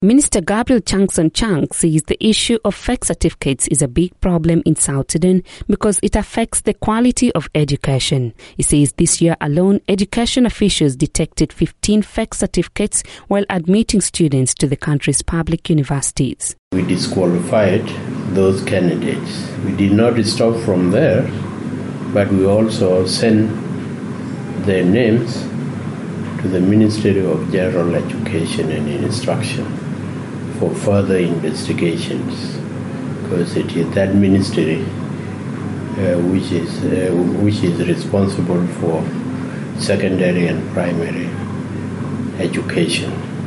Minister Gabriel Changson Chang says the issue of fake certificates is a big problem in South Sudan because it affects the quality of education. He says this year alone, education officials detected 15 fake certificates while admitting students to the country's public universities. We disqualified those candidates. We did not stop from there, but we also sent their names to the Ministry of General Education and Instruction for further investigations, because it is that ministry which is responsible for secondary and primary education.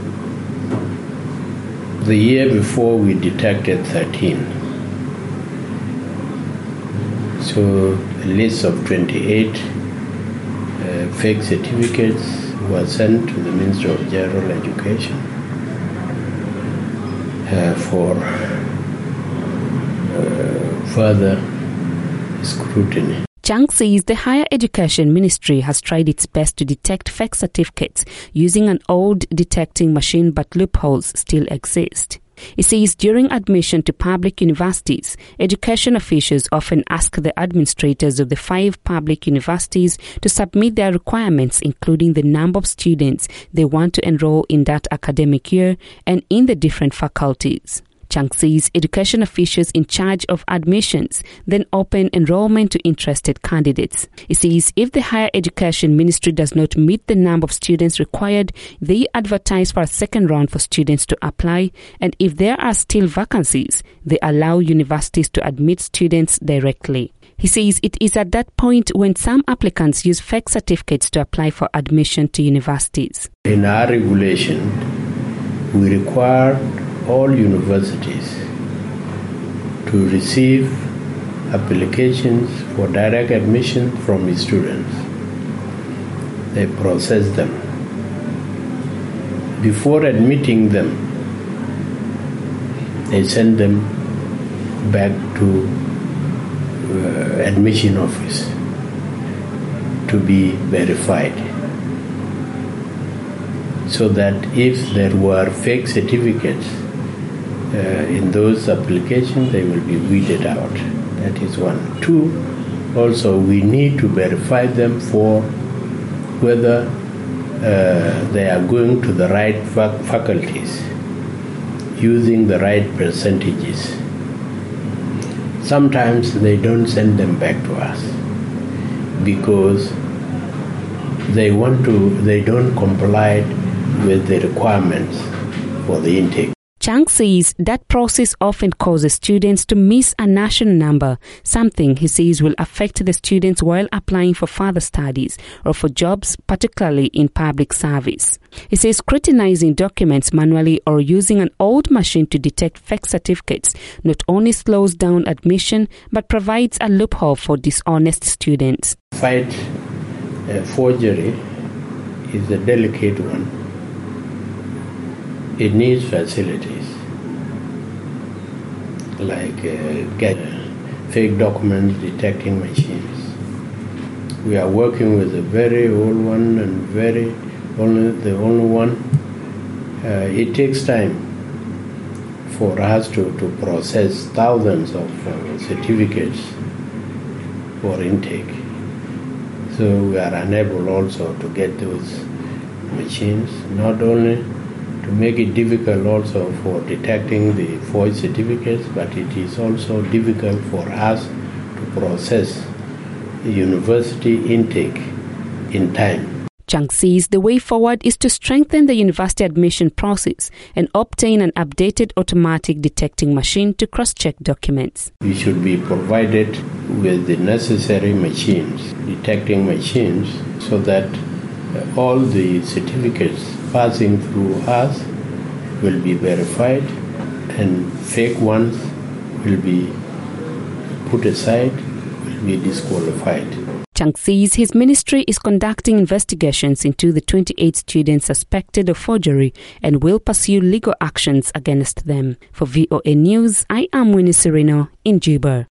The year before we detected 13. So a list of 28 fake certificates were sent to the Ministry of General Education for further scrutiny. Chang says the Higher Education Ministry has tried its best to detect fake certificates using an old detecting machine, but loopholes still exist. He says during admission to public universities, education officials often ask the administrators of the 5 public universities to submit their requirements, including the number of students they want to enroll in that academic year and in the different faculties. Chang says education officials in charge of admissions then open enrollment to interested candidates. He says if the Higher Education Ministry does not meet the number of students required, they advertise for a second round for students to apply, and if there are still vacancies, they allow universities to admit students directly. He says it is at that point when some applicants use fake certificates to apply for admission to universities. In our regulation, we require all universities to receive applications for direct admission from students. They process them. Before admitting them, they send them back to admission office to be verified, so that if there were fake certificates in those applications, they will be weeded out. That is one. 2, also we need to verify them for whether they are going to the right faculties using the right percentages. Sometimes they don't send them back to us because they don't comply with the requirements for the intake. Chang says that process often causes students to miss a national number, something he says will affect the students while applying for further studies or for jobs, particularly in public service. He says scrutinizing documents manually or using an old machine to detect fake certificates not only slows down admission but provides a loophole for dishonest students. Fight forgery is a delicate one. It needs facilities, like get fake documents detecting machines. We are working with a very old one and the only one. It takes time for us to process thousands of certificates for intake. So we are unable also to get those machines, not only to make it difficult also for detecting the forged certificates, but it is also difficult for us to process the university intake in time. Chang says the way forward is to strengthen the university admission process and obtain an updated automatic detecting machine to cross-check documents. We should be provided with the necessary machines, detecting machines, so that all the certificates passing through us will be verified and fake ones will be put aside, will be disqualified. Chang says his ministry is conducting investigations into the 28 students suspected of forgery and will pursue legal actions against them. For VOA News, I am Winnie Sereno in Juba.